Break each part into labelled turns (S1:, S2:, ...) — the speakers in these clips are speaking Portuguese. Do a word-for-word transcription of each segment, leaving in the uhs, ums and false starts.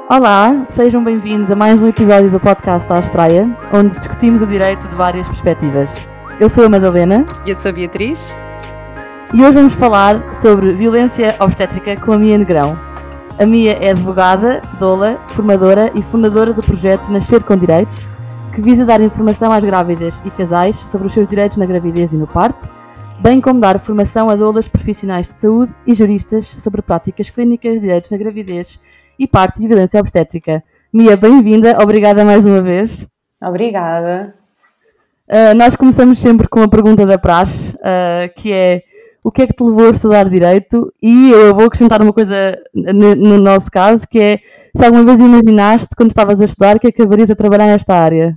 S1: Olá, sejam bem-vindos a mais um episódio do podcast à Estreia, onde discutimos o direito de várias perspectivas. Eu sou a Madalena.
S2: E eu sou a Beatriz.
S1: E hoje vamos falar sobre violência obstétrica com a Mia Negrão. A Mia é advogada, doula, formadora e fundadora do projeto Nascer com Direitos, que visa dar informação às grávidas e casais sobre os seus direitos na gravidez e no parto, bem como dar formação a doulas profissionais de saúde e juristas sobre práticas clínicas, direitos na gravidez e parto e violência obstétrica. Mia, bem-vinda, obrigada mais uma vez.
S2: Obrigada.
S1: Uh, nós começamos sempre com a pergunta da praxe, uh, que é: o que é que te levou a estudar Direito? E eu vou acrescentar uma coisa no, no nosso caso, que é: se alguma vez imaginaste, quando estavas a estudar, que acabarias a trabalhar nesta área?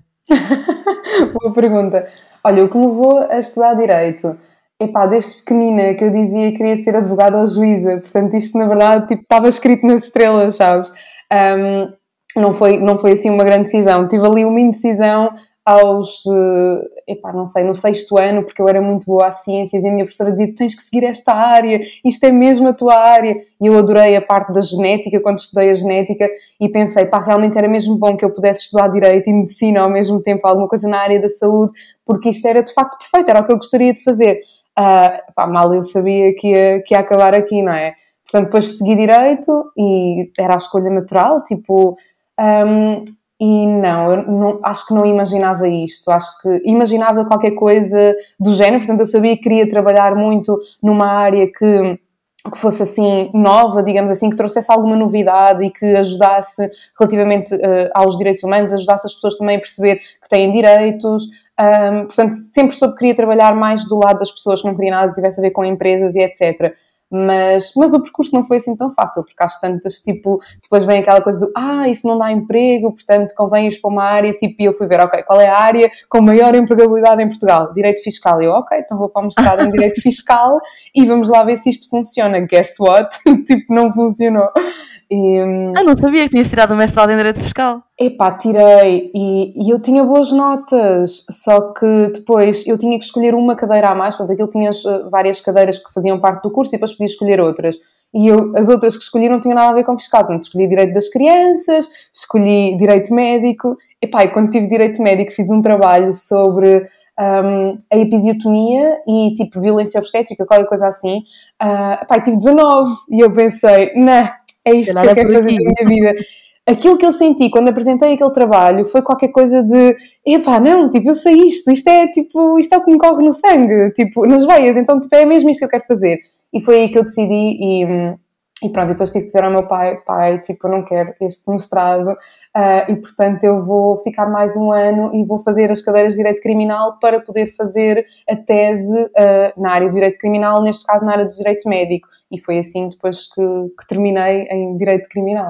S2: Boa pergunta. Olha, o que me levou a estudar Direito? Epá, desde pequenina que eu dizia que queria ser advogada ou juíza, portanto isto na verdade tipo, estava escrito nas estrelas, sabes? Um, não, foi, não foi assim uma grande decisão, tive ali uma indecisão aos, uh, epá, não sei, no sexto ano, porque eu era muito boa a ciências e a minha professora dizia: tens que seguir esta área, isto é mesmo a tua área, e eu adorei a parte da genética, quando estudei a genética, e pensei, pá, realmente era mesmo bom que eu pudesse estudar Direito e Medicina ao mesmo tempo, alguma coisa na área da saúde, porque isto era de facto perfeito, era o que eu gostaria de fazer. Uh, pá, mal eu sabia que ia, que ia acabar aqui, não é? Portanto, depois segui Direito e era a escolha natural, tipo... Um, e não, eu não, acho que não imaginava isto, acho que imaginava qualquer coisa do género, portanto eu sabia que queria trabalhar muito numa área que, que fosse assim nova, digamos assim, que trouxesse alguma novidade e que ajudasse relativamente uh, aos direitos humanos, ajudasse as pessoas também a perceber que têm direitos. Um, portanto, sempre soube que queria trabalhar mais do lado das pessoas, que não queria nada que tivesse a ver com empresas e etcétera. Mas, mas o percurso não foi assim tão fácil, porque às tantas, tipo, depois vem aquela coisa do ah, isso não dá emprego, portanto convém ir para uma área, tipo, e eu fui ver, ok, qual é a área com maior empregabilidade em Portugal? Direito Fiscal. E eu, ok, então vou para o mestrado em Direito Fiscal e vamos lá ver se isto funciona. Guess what? Tipo, não funcionou.
S1: E, ah, não sabia que tinhas tirado o mestrado em Direito Fiscal.
S2: Epá, tirei e, e eu tinha boas notas, só que depois eu tinha que escolher uma cadeira a mais, portanto aquilo tinha várias cadeiras que faziam parte do curso e depois podia escolher outras. E eu, as outras que escolhi não tinham nada a ver com fiscal, portanto escolhi Direito das Crianças, escolhi Direito Médico. Epá, e quando tive Direito Médico fiz um trabalho sobre um, a episiotomia e tipo violência obstétrica, qualquer coisa assim. Uh, epá, e tive dezanove e eu pensei, não, é isto que eu quero fazer da minha vida. Aquilo que eu senti quando apresentei aquele trabalho foi qualquer coisa de epá, não, tipo, eu sei isto, isto é tipo, isto é o que me corre no sangue, tipo, nas veias, então tipo, é mesmo isto que eu quero fazer. E foi aí que eu decidi e, e pronto, depois tive que dizer ao meu pai, pai, tipo, eu não quero este mestrado uh, e portanto eu vou ficar mais um ano e vou fazer as cadeiras de Direito Criminal para poder fazer a tese uh, na área do Direito Criminal, neste caso na área do Direito Médico. E foi assim depois que, que terminei em Direito Criminal.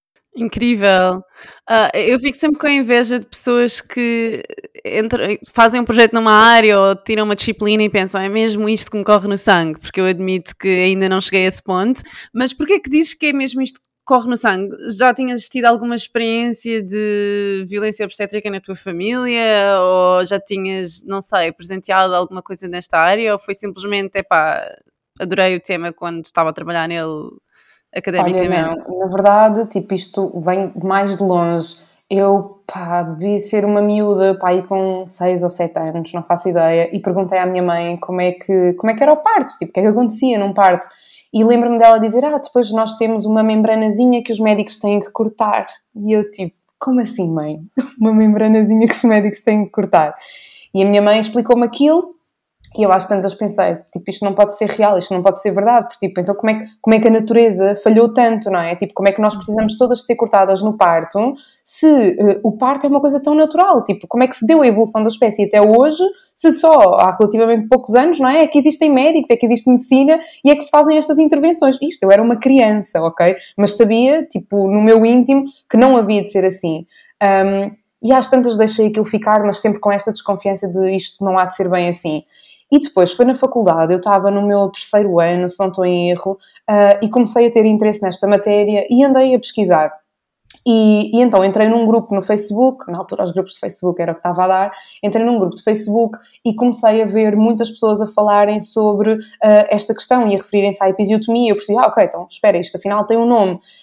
S3: Incrível. Uh, eu fico sempre com a inveja de pessoas que entram, fazem um projeto numa área ou tiram uma disciplina e pensam, é mesmo isto que me corre no sangue, porque eu admito que ainda não cheguei a esse ponto. Mas porquê que dizes que é mesmo isto que corre no sangue? Já tinhas tido alguma experiência de violência obstétrica na tua família? Ou já tinhas, não sei, presenciado alguma coisa nesta área? Ou foi simplesmente, epá, adorei o tema quando estava a trabalhar nele academicamente?
S2: Olha, não, na verdade, tipo, isto vem mais de longe. Eu, pá, devia ser uma miúda, pá, aí com seis ou sete anos, não faço ideia, e perguntei à minha mãe como é que, como é que era o parto, tipo, o que é que acontecia num parto. E lembro-me dela dizer, ah, depois nós temos uma membranazinha que os médicos têm que cortar. E eu, tipo, como assim, mãe? Uma membranazinha que os médicos têm que cortar? E a minha mãe explicou-me aquilo. E eu às tantas pensei, tipo, isto não pode ser real, isto não pode ser verdade, porque, tipo, então como é, que, como é que a natureza falhou tanto, não é? Tipo, como é que nós precisamos todas ser cortadas no parto, se uh, o parto é uma coisa tão natural? Tipo, como é que se deu a evolução da espécie até hoje, se só há relativamente poucos anos, não é? É que existem médicos, é que existe medicina e é que se fazem estas intervenções. Isto, eu era uma criança, ok? Mas sabia, tipo, no meu íntimo, que não havia de ser assim. Um, e às tantas deixei aquilo ficar, mas sempre com esta desconfiança de isto não há de ser bem assim. E depois foi na faculdade, eu estava no meu terceiro ano, se não estou em erro, uh, e comecei a ter interesse nesta matéria e andei a pesquisar. E, e então entrei num grupo no Facebook, na altura os grupos de Facebook era o que estava a dar, entrei num grupo de Facebook e comecei a ver muitas pessoas a falarem sobre uh, esta questão e a referirem-se à episiotomia. Eu percebi, ah, ok, então espera, isto afinal tem um nome.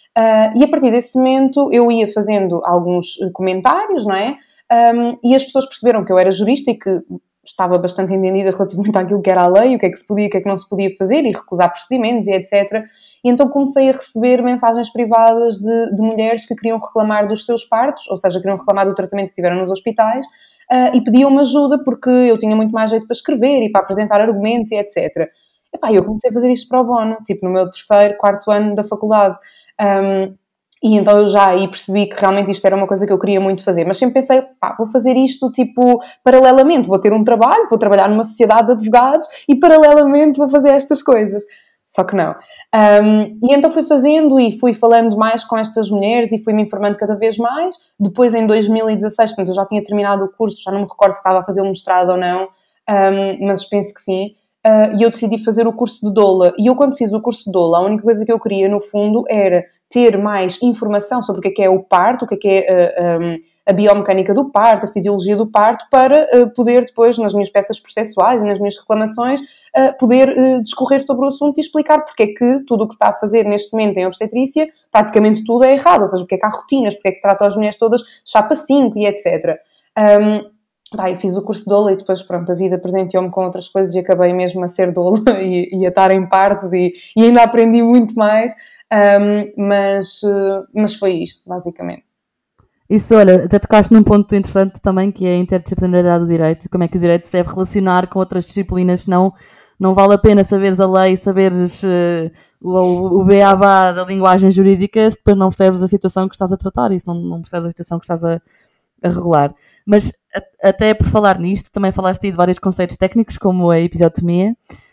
S2: Uh, e a partir desse momento eu ia fazendo alguns comentários, não é? Um, e as pessoas perceberam que eu era jurista e que estava bastante entendida relativamente àquilo que era a lei, o que é que se podia e o que é que não se podia fazer e recusar procedimentos e etcétera. E então comecei a receber mensagens privadas de, de mulheres que queriam reclamar dos seus partos, ou seja, queriam reclamar do tratamento que tiveram nos hospitais, uh, e pediam-me ajuda porque eu tinha muito mais jeito para escrever e para apresentar argumentos e etcétera. Epá, eu comecei a fazer isto pro bono, tipo no meu terceiro, quarto ano da faculdade. Um, E então eu já aí percebi que realmente isto era uma coisa que eu queria muito fazer. Mas sempre pensei, pá, vou fazer isto tipo paralelamente. Vou ter um trabalho, vou trabalhar numa sociedade de advogados e paralelamente vou fazer estas coisas. Só que não. Um, e então fui fazendo e fui falando mais com estas mulheres e fui-me informando cada vez mais. Depois em dois mil e dezasseis, portanto eu já tinha terminado o curso, já não me recordo se estava a fazer um mestrado ou não, um, mas penso que sim. Uh, e eu decidi fazer o curso de doula. E eu, quando fiz o curso de doula, a única coisa que eu queria, no fundo, era ter mais informação sobre o que é que é o parto, o que é que é uh, um, a biomecânica do parto, a fisiologia do parto, para uh, poder depois, nas minhas peças processuais e nas minhas reclamações, uh, poder uh, discorrer sobre o assunto e explicar porque é que tudo o que se está a fazer neste momento em obstetrícia, praticamente tudo é errado. Ou seja, porque é que há rotinas, porque é que se trata as mulheres todas chapa cinco e etcétera. Um, Pá, eu fiz o curso de doula e depois, pronto, a vida presenteou-me com outras coisas e acabei mesmo a ser doula e, e a estar em partos e, e ainda aprendi muito mais, um, mas, mas foi isto, basicamente.
S1: Isso, olha, até tocaste num ponto interessante também, que é a interdisciplinaridade do direito, como é que o direito se deve relacionar com outras disciplinas, senão não vale a pena saberes a lei, saberes uh, o, o beabá da linguagem jurídica, se depois não percebes a situação que estás a tratar e se não, não percebes a situação que estás a a regular. Mas a, até por falar nisto, também falaste aí de vários conceitos técnicos, como a episiotomia.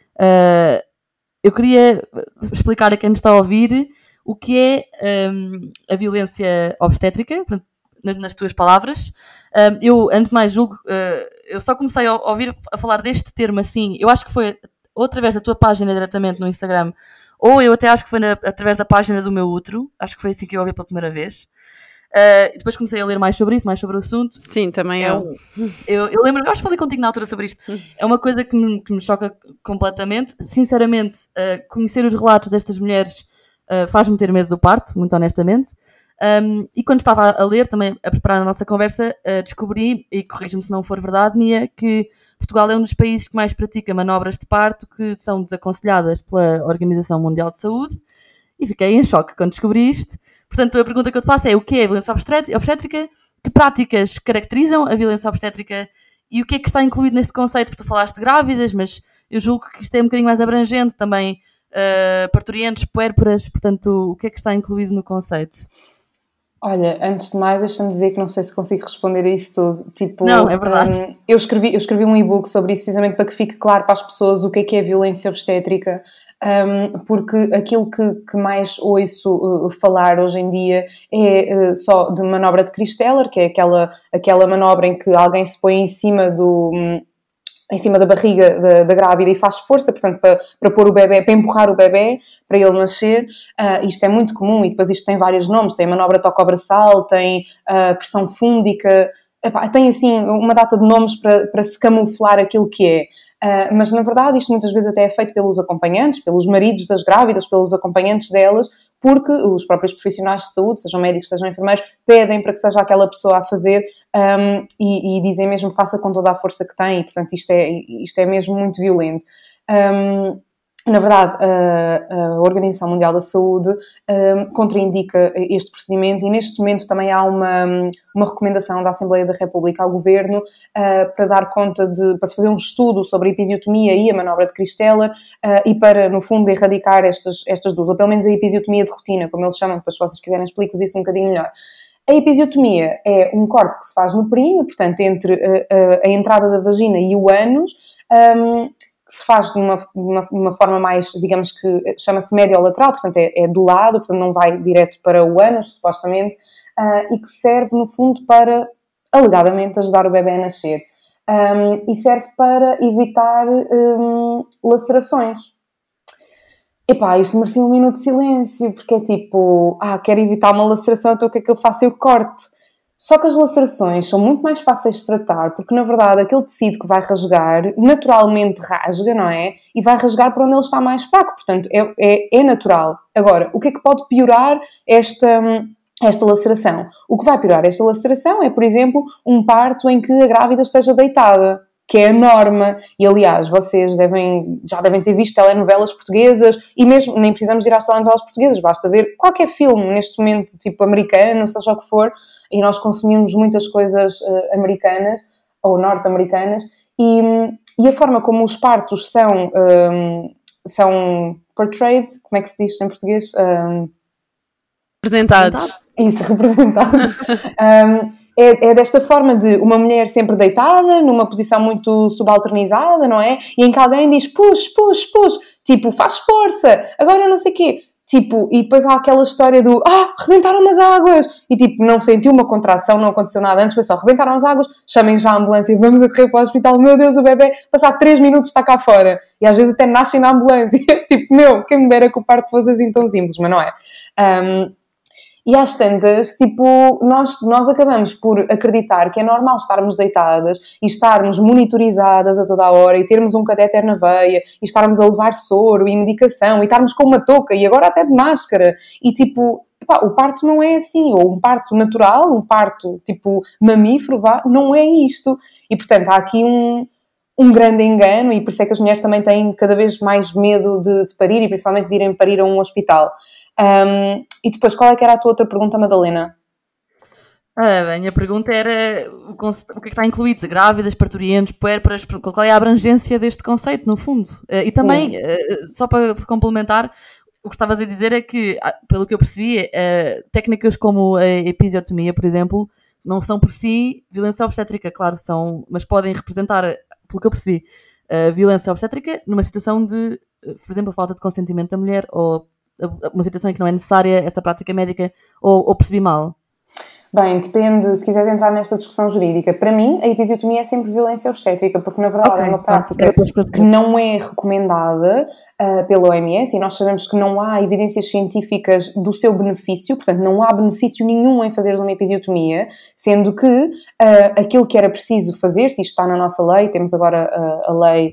S1: Uh, eu queria explicar a quem nos está a ouvir o que é um, a violência obstétrica, nas, nas tuas palavras. Um, eu, antes de mais, julgo, uh, eu só comecei a ouvir a falar deste termo assim, eu acho que foi ou através da tua página diretamente no Instagram, ou eu até acho que foi na, através da página do meu útero, acho que foi assim que eu ouvi pela primeira vez. Uh, e depois comecei a ler mais sobre isso, mais sobre o assunto.
S3: Sim, também
S1: é
S3: eu.
S1: Um, eu. Eu lembro, eu acho que falei contigo na altura sobre isto. É uma coisa que me, que me choca completamente. Sinceramente, uh, conhecer os relatos destas mulheres uh, faz-me ter medo do parto, muito honestamente. Um, e quando estava a ler, também a preparar a nossa conversa, uh, descobri, e corrija-me se não for verdade, Mia, que Portugal é um dos países que mais pratica manobras de parto que são desaconselhadas pela Organização Mundial de Saúde. E fiquei em choque quando descobri isto. Portanto, a pergunta que eu te faço é: o que é a violência obstétrica? Que práticas caracterizam a violência obstétrica? E o que é que está incluído neste conceito? Porque tu falaste de grávidas, mas eu julgo que isto é um bocadinho mais abrangente também. Uh, parturientes, puérperas, portanto, o que é que está incluído no conceito?
S2: Olha, antes de mais, deixa-me dizer que não sei se consigo responder a isso tudo. Tipo,
S1: não, é verdade.
S2: Um, eu, escrevi, eu escrevi um e-book sobre isso precisamente para que fique claro para as pessoas o que é que é a violência obstétrica. Um, porque aquilo que, que mais ouço uh, falar hoje em dia é uh, só de manobra de Christeller, que é aquela, aquela manobra em que alguém se põe em cima do... Um, em cima da barriga da, da grávida e faz força, portanto, para, para pôr o bebê, para empurrar o bebê, para ele nascer. Uh, isto é muito comum e depois isto tem vários nomes. Tem a manobra toco-braçal, tem a uh, pressão fúndica, epá, tem assim uma data de nomes para, para se camuflar aquilo que é. Uh, mas, na verdade, isto muitas vezes até é feito pelos acompanhantes, pelos maridos das grávidas, pelos acompanhantes delas, porque os próprios profissionais de saúde, sejam médicos, sejam enfermeiros, pedem para que seja aquela pessoa a fazer um, e, e dizem mesmo faça com toda a força que tem, e, portanto, isto é, isto é mesmo muito violento. Um, Na verdade, a, a Organização Mundial da Saúde um, contraindica este procedimento e neste momento também há uma, uma recomendação da Assembleia da República ao Governo uh, para dar conta de, para se fazer um estudo sobre a episiotomia e a manobra de Christeller uh, e para, no fundo, erradicar estas, estas duas, ou pelo menos a episiotomia de rotina, como eles chamam, depois se vocês quiserem explico-vos isso um bocadinho melhor. A episiotomia é um corte que se faz no períneo, portanto, entre a, a, a entrada da vagina e o ânus, um, que se faz de uma, uma, uma forma mais, digamos que chama-se mediolateral, portanto é, é do lado, portanto não vai direto para o ânus, supostamente, uh, e que serve, no fundo, para, alegadamente, ajudar o bebê a nascer. Um, e serve para evitar um, lacerações. Epá, isto merecia um minuto de silêncio, porque é tipo, ah, quero evitar uma laceração, então o que é que eu faço? Eu corto. Só que as lacerações são muito mais fáceis de tratar, porque na verdade aquele tecido que vai rasgar, naturalmente rasga, não é? E vai rasgar para onde ele está mais fraco, portanto é, é, é natural. Agora, o que é que pode piorar esta, esta laceração? O que vai piorar esta laceração é, por exemplo, um parto em que a grávida esteja deitada, que é a norma, e aliás, vocês devem, já devem ter visto telenovelas portuguesas, e mesmo, nem precisamos ir às telenovelas portuguesas, basta ver qualquer filme, neste momento, tipo americano, seja o que for, e nós consumimos muitas coisas uh, americanas, ou norte-americanas, e, e a forma como os partos são, um, são portrayed, como é que se diz em português? Um,
S3: Representados.
S2: Isso, representados. um, É, é desta forma de uma mulher sempre deitada, numa posição muito subalternizada, não é? E em que alguém diz, push, push, push, tipo, faz força, agora não sei o quê. Tipo, e depois há aquela história do, ah, rebentaram as águas. E tipo, não sentiu uma contração, não aconteceu nada antes, foi só, rebentaram as águas, chamem já a ambulância, vamos a correr para o hospital, meu Deus, o bebê, passar três minutos está cá fora. E às vezes até nascem na ambulância. Tipo, meu, quem me dera que o parto fosse assim tão simples, mas não é. Um, E às tantas, tipo, nós, nós acabamos por acreditar que é normal estarmos deitadas e estarmos monitorizadas a toda a hora e termos um catéter na veia e estarmos a levar soro e medicação e estarmos com uma touca e agora até de máscara. E tipo, epá, o parto não é assim. Ou um parto natural, um parto tipo mamífero, vá, não é isto. E portanto, há aqui um... um grande engano e por isso é que as mulheres também têm cada vez mais medo de, de parir e principalmente de irem parir a um hospital. Um, e depois, qual é que era a tua outra pergunta, Madalena?
S1: Ah, bem, a pergunta era o, conce- o que é que está incluído? Grávidas, parturientes, puérperas, qual é a abrangência deste conceito, no fundo? Ah, e
S2: Sim.
S1: também, ah, só para complementar, o que estavas a dizer é que, ah, pelo que eu percebi, ah, técnicas como a episiotomia, por exemplo, não são por si violência obstétrica, claro, são, mas podem representar, pelo que eu percebi, a violência obstétrica numa situação de, por exemplo, a falta de consentimento da mulher ou uma situação em que não é necessária essa prática médica, ou, ou percebi mal?
S2: Bem, depende, se quiseres entrar nesta discussão jurídica. Para mim, a episiotomia é sempre violência obstétrica, porque na verdade
S1: Ok,
S2: é uma
S1: pronto,
S2: prática
S1: era para esclarecer.
S2: que não é recomendada uh, pela O M S e nós sabemos que não há evidências científicas do seu benefício, portanto não há benefício nenhum em fazeres uma episiotomia, sendo que uh, aquilo que era preciso fazer, se isto está na nossa lei, temos agora uh, a lei...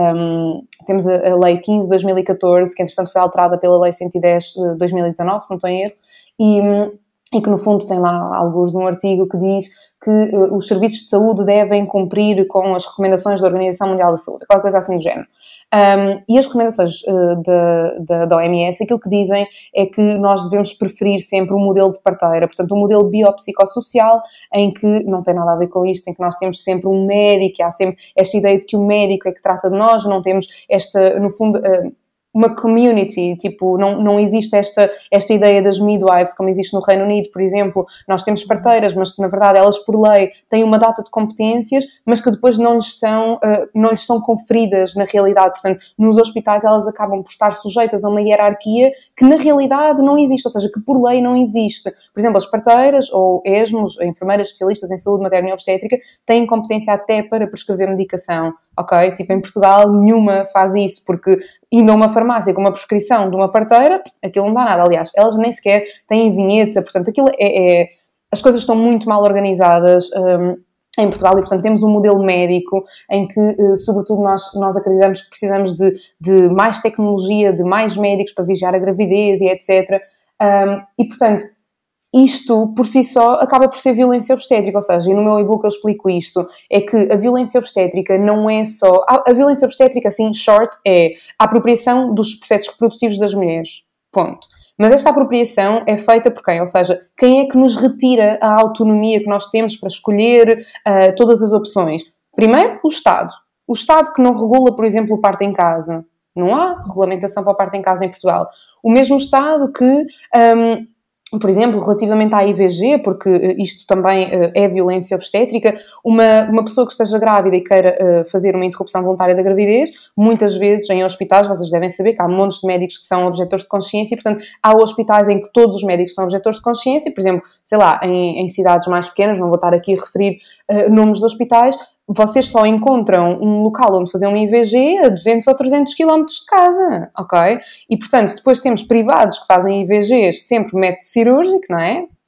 S2: Um, temos a, a lei quinze de dois mil e catorze, que entretanto foi alterada pela lei cento e dez de dois mil e dezanove, se não estou em erro, e, e que no fundo tem lá alguns um artigo que diz que uh, os serviços de saúde devem cumprir com as recomendações da Organização Mundial da Saúde, qualquer coisa assim do género. Um, e as recomendações uh, da, da, da O M S, aquilo que dizem é que nós devemos preferir sempre um modelo de parteira, portanto um modelo biopsicossocial em que não tem nada a ver com isto, em que nós temos sempre um médico, há sempre esta ideia de que o médico é que trata de nós, não temos esta, no fundo... Uh, uma community, tipo, não, não existe esta, esta ideia das midwives como existe no Reino Unido, por exemplo. Nós temos parteiras, mas que na verdade elas por lei têm uma data de competências, mas que depois não lhes são, uh, não lhes são conferidas na realidade. Portanto, nos hospitais elas acabam por estar sujeitas a uma hierarquia que na realidade não existe, ou seja, que por lei não existe. Por exemplo, as parteiras ou ESMOs, enfermeiras especialistas em saúde materna e obstétrica, têm competência até para prescrever medicação. Ok? Tipo, em Portugal nenhuma faz isso, porque indo a uma farmácia com uma prescrição de uma parteira, aquilo não dá nada. Aliás, elas nem sequer têm vinheta, portanto, aquilo é... é as coisas estão muito mal organizadas um, em Portugal e, portanto, temos um modelo médico em que, uh, sobretudo, nós, nós acreditamos que precisamos de, de mais tecnologia, de mais médicos para vigiar a gravidez e etcétera. Um, e, portanto, isto, por si só, acaba por ser violência obstétrica, ou seja, e no meu e-book eu explico isto, é que a violência obstétrica não é só... A, a violência obstétrica, assim, short, é a apropriação dos processos reprodutivos das mulheres, ponto. Mas esta apropriação é feita por quem? Ou seja, quem é que nos retira a autonomia que nós temos para escolher uh, todas as opções? Primeiro, o Estado. O Estado que não regula, por exemplo, o parto em casa. Não há regulamentação para o parto em casa em Portugal. O mesmo Estado que... Um, por exemplo, relativamente à I V G, porque isto também uh, é violência obstétrica, uma, uma pessoa que esteja grávida e queira uh, fazer uma interrupção voluntária da gravidez, muitas vezes em hospitais, vocês devem saber que há montes de médicos que são objetores de consciência, e portanto há hospitais em que todos os médicos são objetores de consciência, por exemplo, sei lá, em, em cidades mais pequenas, não vou estar aqui a referir uh, nomes de hospitais, vocês só encontram um local onde fazer um I V G a duzentos ou trezentos quilómetros de casa, ok? E, portanto, depois temos privados que fazem I V Gs sempre método cirúrgico, não é?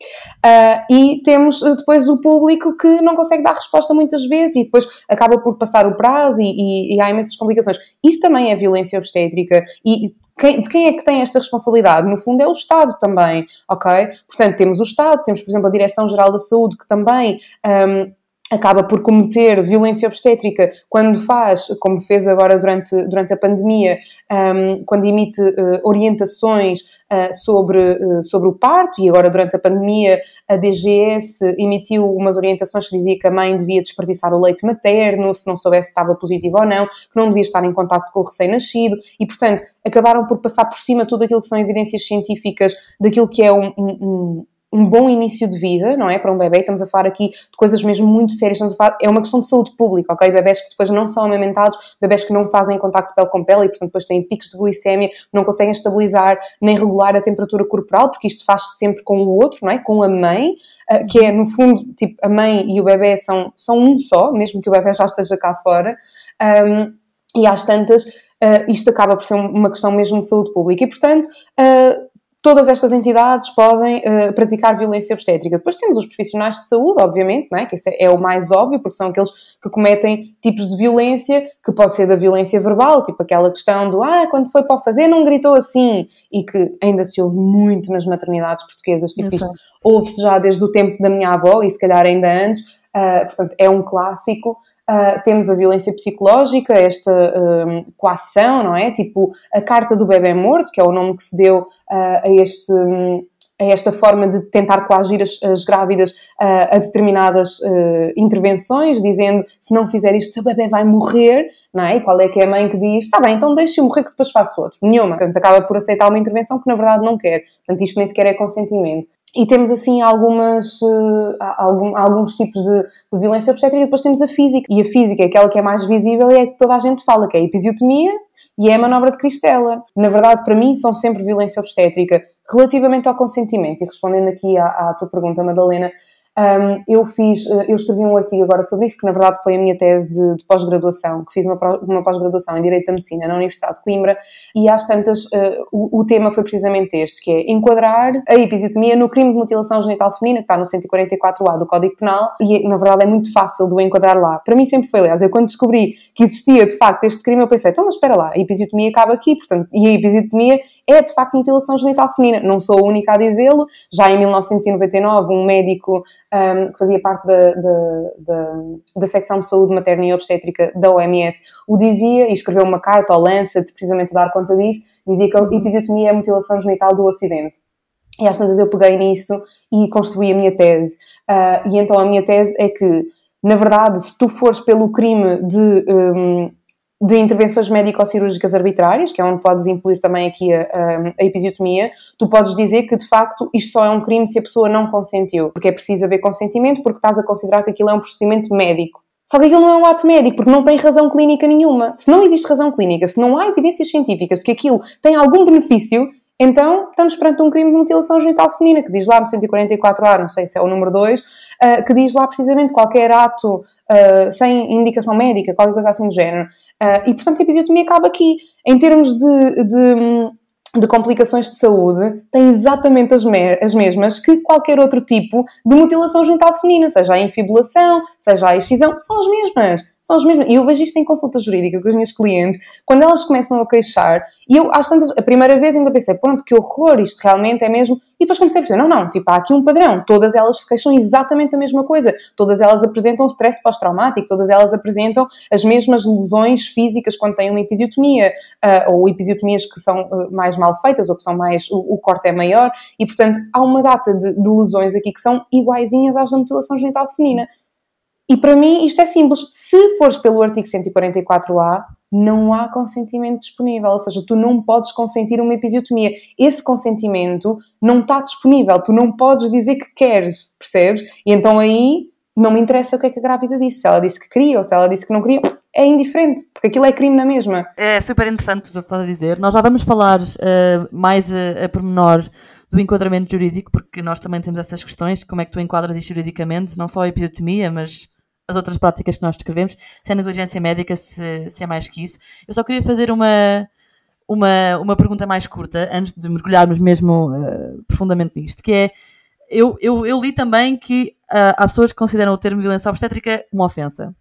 S2: Uh, e temos uh, depois o público que não consegue dar resposta muitas vezes e depois acaba por passar o prazo e, e, e há imensas complicações. Isso também é violência obstétrica e quem, de quem é que tem esta responsabilidade? No fundo é o Estado também, ok? Portanto, temos o Estado, temos, por exemplo, a Direção-Geral da Saúde que também... Um, acaba por cometer violência obstétrica quando faz, como fez agora durante, durante a pandemia, um, quando emite uh, orientações uh, sobre, uh, sobre o parto, e agora durante a pandemia a D G S emitiu umas orientações que dizia que a mãe devia desperdiçar o leite materno, se não soubesse se estava positivo ou não, que não devia estar em contacto com o recém-nascido, e portanto acabaram por passar por cima tudo aquilo que são evidências científicas daquilo que é um, um, um um bom início de vida, não é? Para um bebê, estamos a falar aqui de coisas mesmo muito sérias, estamos a falar, é uma questão de saúde pública, ok? Bebés que depois não são amamentados, bebés que não fazem contacto pele com pele e, portanto, depois têm picos de glicémia, não conseguem estabilizar nem regular a temperatura corporal, porque isto faz-se sempre com o outro, não é? Com a mãe, que é, no fundo, tipo, a mãe e o bebê são, são um só, mesmo que o bebê já esteja cá fora, um, e às tantas, uh, isto acaba por ser uma questão mesmo de saúde pública e, portanto, uh, todas estas entidades podem uh, praticar violência obstétrica. Depois temos os profissionais de saúde, obviamente, não é? Que esse é o mais óbvio, porque são aqueles que cometem tipos de violência, que pode ser da violência verbal, tipo aquela questão do ah, quando foi para o fazer não gritou assim, e que ainda se ouve muito nas maternidades portuguesas, tipo isto ouve-se já desde o tempo da minha avó, e se calhar ainda antes, uh, portanto é um clássico. Uh, temos a violência psicológica, esta um, coação, não é? Tipo, a carta do bebê morto, que é o nome que se deu uh, a, este, um, a esta forma de tentar coagir as, as grávidas uh, a determinadas uh, intervenções, dizendo, se não fizer isto, seu bebê vai morrer, não é? E qual é que é a mãe que diz, está bem, então deixe-o morrer que depois faço outro. Nenhuma. Portanto, acaba por aceitar uma intervenção que na verdade não quer. Portanto, isto nem sequer é consentimento. E temos, assim, algumas, uh, algum, alguns tipos de, de violência obstétrica. Depois temos a física. E a física, aquela que é mais visível, é a que toda a gente fala, que é a episiotomia e é a manobra de Christeller. Na verdade, para mim, são sempre violência obstétrica. Relativamente ao consentimento, e respondendo aqui à, à tua pergunta, Madalena, um, eu fiz, eu escrevi um artigo agora sobre isso, que na verdade foi a minha tese de, de pós-graduação, que fiz uma, uma pós-graduação em Direito da Medicina na Universidade de Coimbra, e às tantas uh, o, o tema foi precisamente este, que é enquadrar a episiotomia no crime de mutilação genital feminina, que está no cento e quarenta e quatro A do Código Penal, e na verdade é muito fácil de o enquadrar lá. Para mim sempre foi, aliás, eu quando descobri que existia de facto este crime, eu pensei, então mas espera lá, a episiotomia acaba aqui, portanto, e a episiotomia é de facto mutilação genital feminina. Não sou a única a dizê-lo. Já em mil novecentos e noventa e nove, um médico um, que fazia parte da, da, da, da secção de saúde materna e obstétrica da O M S o dizia e escreveu uma carta ao Lancet, precisamente a dar conta disso, dizia que a episiotomia é a mutilação genital do Ocidente. E às tantas eu peguei nisso e construí a minha tese. Uh, e então a minha tese é que, na verdade, se tu fores pelo crime de... Um, de intervenções médico-cirúrgicas arbitrárias, que é onde podes incluir também aqui a, a, a episiotomia, tu podes dizer que, de facto, isto só é um crime se a pessoa não consentiu, porque é preciso haver consentimento, porque estás a considerar que aquilo é um procedimento médico. Só que aquilo não é um ato médico, porque não tem razão clínica nenhuma. Se não existe razão clínica, se não há evidências científicas de que aquilo tem algum benefício, então estamos perante um crime de mutilação genital feminina, que diz lá no cento e quarenta e quatro A, não sei se é o número dois, uh, que diz lá precisamente qualquer ato uh, sem indicação médica, qualquer coisa assim do género. Uh, e, portanto, a episiotomia acaba aqui. Em termos de, de, de complicações de saúde, tem exatamente as, mer- as mesmas que qualquer outro tipo de mutilação genital feminina, seja a infibulação, seja a excisão, são as mesmas. São as mesmas. E eu vejo isto em consulta jurídica com as minhas clientes, quando elas começam a queixar, e eu, às tantas, a primeira vez ainda pensei, pronto, que horror, isto realmente é mesmo... E depois comecei a perceber, não, não, tipo, há aqui um padrão, todas elas se queixam exatamente da mesma coisa, todas elas apresentam stress pós-traumático, todas elas apresentam as mesmas lesões físicas quando têm uma episiotomia, uh, ou episiotomias que são uh, mais mal feitas, ou que são mais, o, o corte é maior, e portanto há uma data de, de lesões aqui que são iguaizinhas às da mutilação genital feminina. E para mim isto é simples, se fores pelo artigo cento e quarenta e quatro A, não há consentimento disponível, ou seja, tu não podes consentir uma episiotomia. Esse consentimento não está disponível, tu não podes dizer que queres, percebes? E então aí não me interessa o que é que a grávida disse, se ela disse que queria ou se ela disse que não queria, é indiferente, porque aquilo é crime na mesma.
S1: É super interessante o que estás a dizer. Nós já vamos falar uh, mais a, a pormenor do enquadramento jurídico, porque nós também temos essas questões de como é que tu enquadras isto juridicamente, não só a episiotomia, mas as outras práticas que nós descrevemos, se é negligência médica, se, se é mais que isso. Eu só queria fazer uma, uma, uma pergunta mais curta, antes de mergulharmos mesmo uh, profundamente nisto, que é, eu, eu, eu li também que uh, há pessoas que consideram o termo violência obstétrica uma ofensa.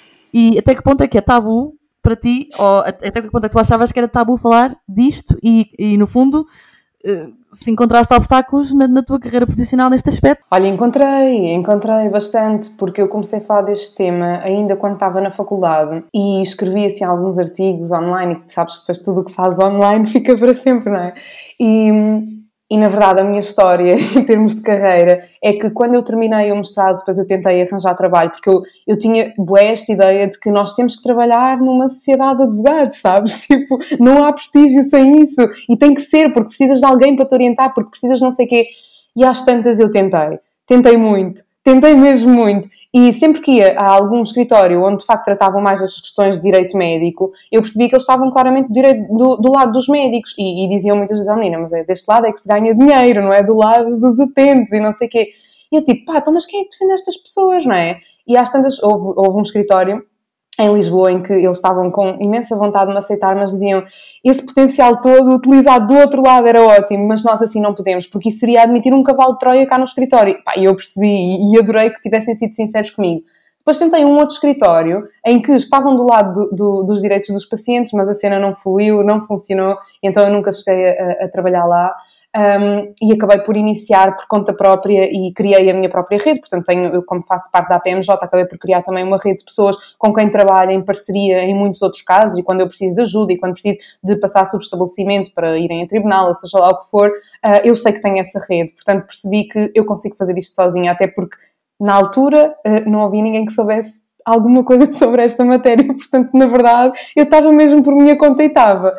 S1: E até que ponto é que é tabu para ti, ou até que ponto é que tu achavas que era tabu falar disto e, e no fundo, uh, se encontraste obstáculos na, na tua carreira profissional neste aspecto?
S2: Olha, encontrei, encontrei bastante, porque eu comecei a falar deste tema ainda quando estava na faculdade e escrevi assim alguns artigos online, e sabes que depois tudo o que fazes online fica para sempre, não é? E... E, na verdade, a minha história, em termos de carreira, é que quando eu terminei o mestrado, depois eu tentei arranjar trabalho, porque eu, eu tinha bué esta ideia de que nós temos que trabalhar numa sociedade de advogados, sabes? Tipo, não há prestígio sem isso. E tem que ser, porque precisas de alguém para te orientar, porque precisas de não sei o quê. E às tantas eu tentei. Tentei muito. Tentei mesmo muito. E sempre que ia a algum escritório onde de facto tratavam mais das questões de direito médico, eu percebi que eles estavam claramente do, direito, do, do lado dos médicos e, e diziam muitas vezes, oh menina, mas é deste lado é que se ganha dinheiro, não é do lado dos utentes e não sei o quê. E eu tipo, pá, então mas quem é que defende estas pessoas, não é? E às tantas houve, houve um escritório em Lisboa, em que eles estavam com imensa vontade de me aceitar, mas diziam esse potencial todo utilizado do outro lado era ótimo, mas nós assim não podemos, porque isso seria admitir um cavalo de Troia cá no escritório. E eu percebi e adorei que tivessem sido sinceros comigo. Depois tentei um outro escritório em que estavam do lado do, do, dos direitos dos pacientes, mas a cena não fluiu, não funcionou, então eu nunca cheguei a, a trabalhar lá. Um, e acabei por iniciar por conta própria e criei a minha própria rede, portanto tenho, eu como faço parte da A P M J, acabei por criar também uma rede de pessoas com quem trabalho em parceria em muitos outros casos, e quando eu preciso de ajuda e quando preciso de passar subestabelecimento para irem a tribunal, ou seja lá o que for, uh, eu sei que tenho essa rede, portanto percebi que eu consigo fazer isto sozinha, até porque na altura uh, não havia ninguém que soubesse alguma coisa sobre esta matéria, portanto na verdade eu estava mesmo por minha conta e estava.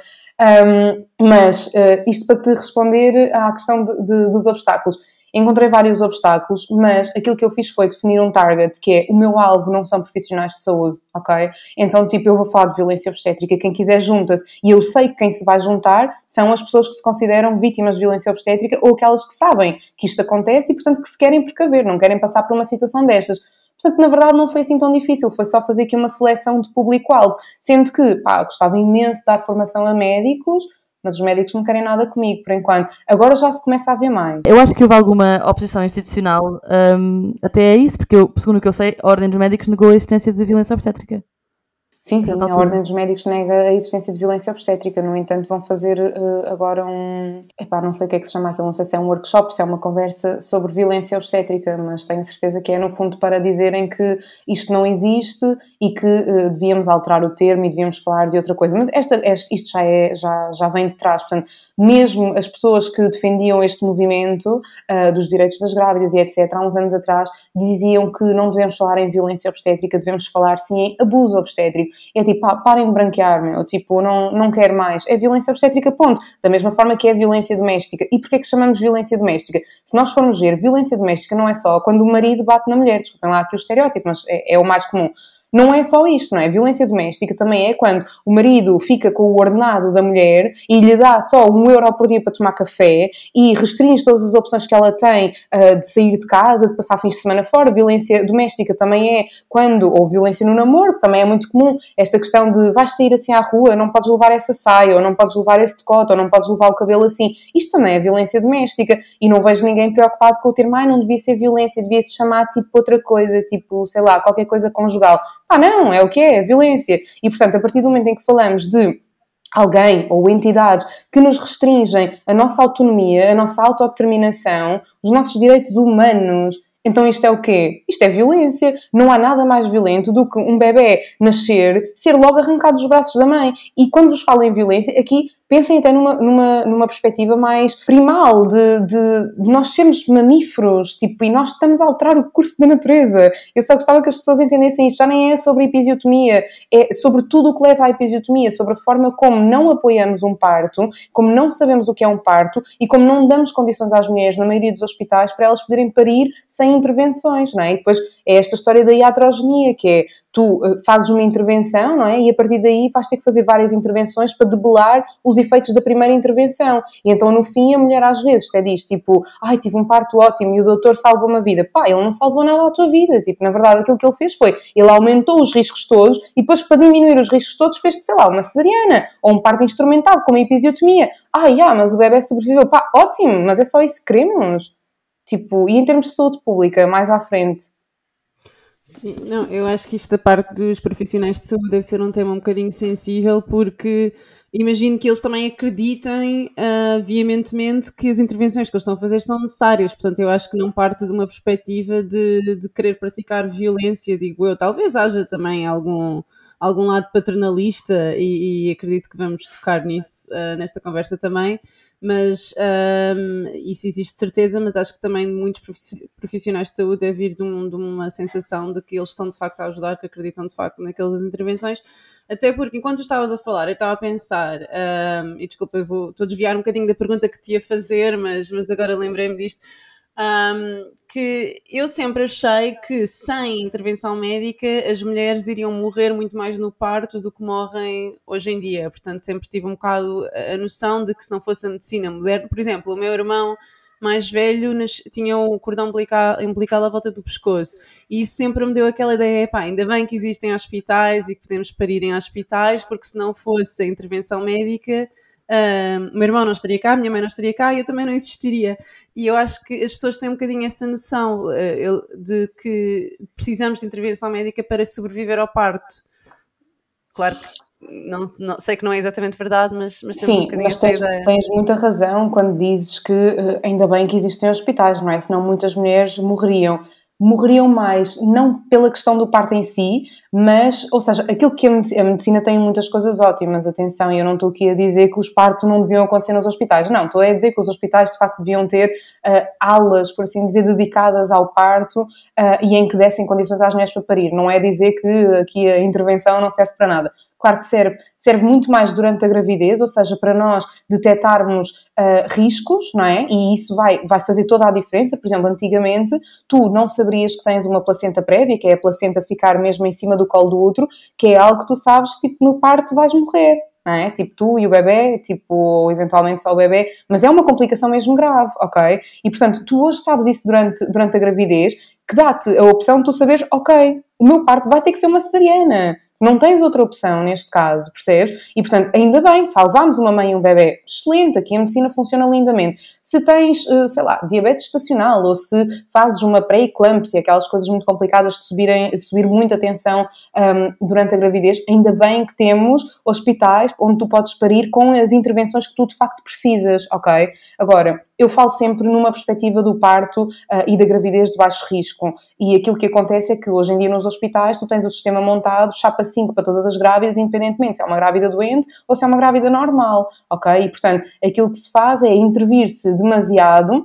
S2: Um, mas uh, isto para te responder à questão de, de, dos obstáculos. Encontrei vários obstáculos, mas aquilo que eu fiz foi definir um target, que é o meu alvo não são profissionais de saúde, ok? Então, tipo, eu vou falar de violência obstétrica, quem quiser junta-se, e eu sei que quem se vai juntar são as pessoas que se consideram vítimas de violência obstétrica ou aquelas que sabem que isto acontece e, portanto, que se querem precaver, não querem passar por uma situação destas. Portanto, na verdade, não foi assim tão difícil, foi só fazer aqui uma seleção de público-alvo, sendo que, pá, gostava imenso de dar formação a médicos, mas os médicos não querem nada comigo, por enquanto. Agora já se começa a ver mais.
S1: Eu acho que houve alguma oposição institucional um, até a isso, porque, eu, segundo o que eu sei, a Ordem dos Médicos negou a existência de violência obstétrica.
S2: Sim, sim, a Ordem dos Médicos nega a existência de violência obstétrica. No entanto, vão fazer uh, agora um... Epá, não sei o que é que se chama aquilo, não sei se é um workshop, se é uma conversa sobre violência obstétrica, mas tenho certeza que é, no fundo, para dizerem que isto não existe e que uh, devíamos alterar o termo e devíamos falar de outra coisa. Mas esta, este, isto já, é, já, já vem de trás. Portanto, mesmo as pessoas que defendiam este movimento uh, dos direitos das grávidas e etcétera, há uns anos atrás, diziam que não devemos falar em violência obstétrica, devemos falar, sim, em abuso obstétrico. É tipo, pá, parem de branquear, meu, tipo, não, não quero mais. É violência obstétrica, ponto. Da mesma forma que é violência doméstica. E porquê é que chamamos violência doméstica? Se nós formos ver, violência doméstica não é só quando o marido bate na mulher, desculpem lá aqui o estereótipo, mas é, é o mais comum. Não é só isto, não é? Violência doméstica também é quando o marido fica com o ordenado da mulher e lhe dá só um euro por dia para tomar café e restringe todas as opções que ela tem uh, de sair de casa, de passar fins de semana fora. Violência doméstica também é quando, ou violência no namoro, que também é muito comum, esta questão de vais sair assim à rua, não podes levar essa saia, ou não podes levar esse decote, ou não podes levar o cabelo assim. Isto também é violência doméstica e não vejo ninguém preocupado com o termo, ai, não devia ser violência, devia se chamar tipo outra coisa, tipo, sei lá, qualquer coisa conjugal. Ah, não, é o que é, é violência. E, portanto, a partir do momento em que falamos de alguém ou entidades que nos restringem a nossa autonomia, a nossa autodeterminação, os nossos direitos humanos, então isto é o quê? Isto é violência. Não há nada mais violento do que um bebê nascer, ser logo arrancado dos braços da mãe. E quando vos falo em violência, aqui pensem até numa, numa, numa perspectiva mais primal, de, de, de nós sermos mamíferos, tipo, e nós estamos a alterar o curso da natureza. Eu só gostava que as pessoas entendessem isto. Já nem é sobre a episiotomia, é sobre tudo o que leva à episiotomia, sobre a forma como não apoiamos um parto, como não sabemos o que é um parto e como não damos condições às mulheres, na maioria dos hospitais, para elas poderem parir sem intervenções, não é? E depois é esta história da iatrogenia, que é tu fazes uma intervenção, não é? E a partir daí vais ter que fazer várias intervenções para debelar os efeitos da primeira intervenção. E então, no fim, a mulher às vezes até diz, tipo, ai, tive um parto ótimo e o doutor salvou-me a vida. Pá, ele não salvou nada à tua vida. Tipo, na verdade, aquilo que ele fez foi, ele aumentou os riscos todos e depois, para diminuir os riscos todos, fez, sei lá, uma cesariana ou um parto instrumental, como a episiotomia. Ai, ah, mas o bebê sobreviveu. Pá, ótimo, mas é só isso que queremos. Tipo, e em termos de saúde pública, mais à frente?
S3: Sim, não, eu acho que isto da parte dos profissionais de saúde deve ser um tema um bocadinho sensível, porque imagino que eles também acreditem uh, veementemente que as intervenções que eles estão a fazer são necessárias, portanto eu acho que não parte de uma perspectiva de, de querer praticar violência, digo eu. Talvez haja também algum, algum lado paternalista e, e acredito que vamos tocar nisso uh, nesta conversa também, mas um, isso existe de certeza, mas acho que também muitos profissionais de saúde é vir de, um, de uma sensação de que eles estão de facto a ajudar, que acreditam de facto naquelas intervenções, até porque enquanto tu estavas a falar eu estava a pensar, um, e desculpa, eu vou, estou a desviar um bocadinho da pergunta que te ia fazer, mas, mas agora lembrei-me disto. Um, que eu sempre achei que sem intervenção médica as mulheres iriam morrer muito mais no parto do que morrem hoje em dia, portanto sempre tive um bocado a noção de que se não fosse a medicina moderna, por exemplo, o meu irmão mais velho tinha um cordão umbilical, umbilical à volta do pescoço e isso sempre me deu aquela ideia, pá, ainda bem que existem hospitais e que podemos parir em hospitais, porque se não fosse a intervenção médica Uh, o meu irmão não estaria cá, a minha mãe não estaria cá e eu também não existiria. E eu acho que as pessoas têm um bocadinho essa noção uh, de que precisamos de intervenção médica para sobreviver ao parto. Claro que não, não, sei que não é exatamente verdade, mas, mas temos
S2: Sim,
S3: um bocadinho
S2: mas
S3: essa
S2: tens,
S3: ideia.
S2: tens muita razão quando dizes que uh, ainda bem que existem hospitais, não é? Senão muitas mulheres morreriam. Morreriam mais, não pela questão do parto em si, mas, ou seja, aquilo que a medicina, a medicina tem muitas coisas ótimas, atenção, e eu não estou aqui a dizer que os partos não deviam acontecer nos hospitais, não, estou a dizer que os hospitais de facto deviam ter uh, aulas, por assim dizer, dedicadas ao parto uh, e em que dessem condições às mulheres para parir, não é dizer que aqui a intervenção não serve para nada. Claro que serve, serve muito mais durante a gravidez, ou seja, para nós detectarmos uh, riscos, não é? E isso vai, vai fazer toda a diferença. Por exemplo, antigamente tu não saberias que tens uma placenta prévia, que é a placenta ficar mesmo em cima do colo do útero, que é algo que tu sabes, tipo, no parto vais morrer, não é? Tipo, tu e o bebê, tipo, ou eventualmente só o bebê, mas é uma complicação mesmo grave, ok? E, portanto, tu hoje sabes isso durante, durante a gravidez, que dá-te a opção de tu saberes, ok, o meu parto vai ter que ser uma cesariana. Não tens outra opção neste caso, percebes? E, portanto, ainda bem, salvámos uma mãe e um bebê. Excelente, aqui a medicina funciona lindamente. Se tens, sei lá, diabetes estacional ou se fazes uma pré-eclâmpsia, aquelas coisas muito complicadas de subirem, subir muita tensão um, durante a gravidez, ainda bem que temos hospitais onde tu podes parir com as intervenções que tu de facto precisas, ok? Agora, eu falo sempre numa perspectiva do parto uh, e da gravidez de baixo risco. E aquilo que acontece é que hoje em dia nos hospitais tu tens o sistema montado, chapa cinco para todas as grávidas, independentemente se é uma grávida doente ou se é uma grávida normal, ok? E, portanto, aquilo que se faz é intervir-se demasiado.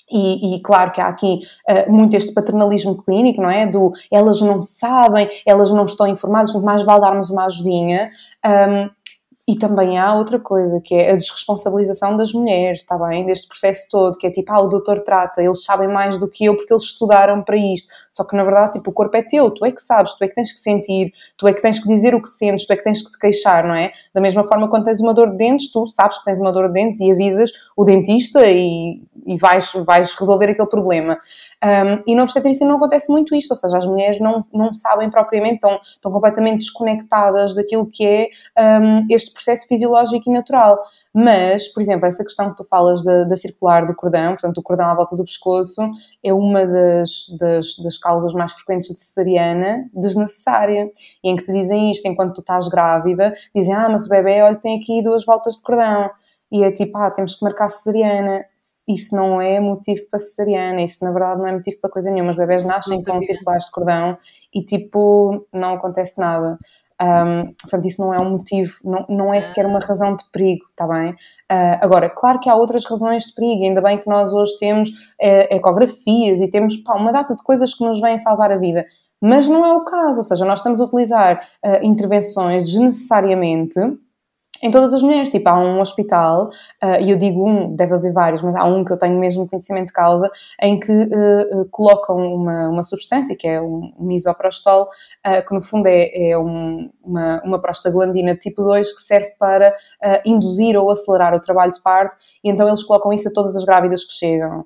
S2: E, e claro que há aqui uh, muito este paternalismo clínico, não é? Do elas não sabem, elas não estão informadas, mais vale darmos uma ajudinha. Um, E também há outra coisa, que é a desresponsabilização das mulheres, está bem? Deste processo todo, que é tipo, ah, o doutor trata, eles sabem mais do que eu porque eles estudaram para isto. Só que, na verdade, tipo, o corpo é teu, tu é que sabes, tu é que tens que sentir, tu é que tens que dizer o que sentes, tu é que tens que te queixar, não é? Da mesma forma, quando tens uma dor de dentes, tu sabes que tens uma dor de dentes e avisas o dentista e, e vais, vais resolver aquele problema. Um, e no obstetrícia não acontece muito isto, ou seja, as mulheres não, não sabem propriamente, estão, estão completamente desconectadas daquilo que é um, este processo fisiológico e natural. Mas, por exemplo, essa questão que tu falas da, da circular do cordão, portanto, o cordão à volta do pescoço, é uma das, das, das causas mais frequentes de cesariana desnecessária, e em que te dizem isto enquanto tu estás grávida, dizem, ah, mas o bebê, olha, tem aqui duas voltas de cordão. E é tipo, ah, temos que marcar cesariana. Isso não é motivo para cesariana, isso na verdade não é motivo para coisa nenhuma. Os bebés nascem com circulares de cordão e tipo, não acontece nada. Um, portanto, isso não é um motivo, não, não é sequer uma razão de perigo, está bem? Uh, agora, claro que há outras razões de perigo, ainda bem que nós hoje temos uh, ecografias e temos pá, uma data de coisas que nos vêm salvar a vida. Mas não é o caso, ou seja, nós estamos a utilizar uh, intervenções desnecessariamente em todas as mulheres. Tipo, há um hospital, e uh, eu digo um, deve haver vários, mas há um que eu tenho mesmo conhecimento de causa, em que uh, uh, colocam uma, uma substância, que é um misoprostol, uh, que no fundo é, é um, uma, uma prostaglandina tipo dois, que serve para uh, induzir ou acelerar o trabalho de parto, e então eles colocam isso a todas as grávidas que chegam.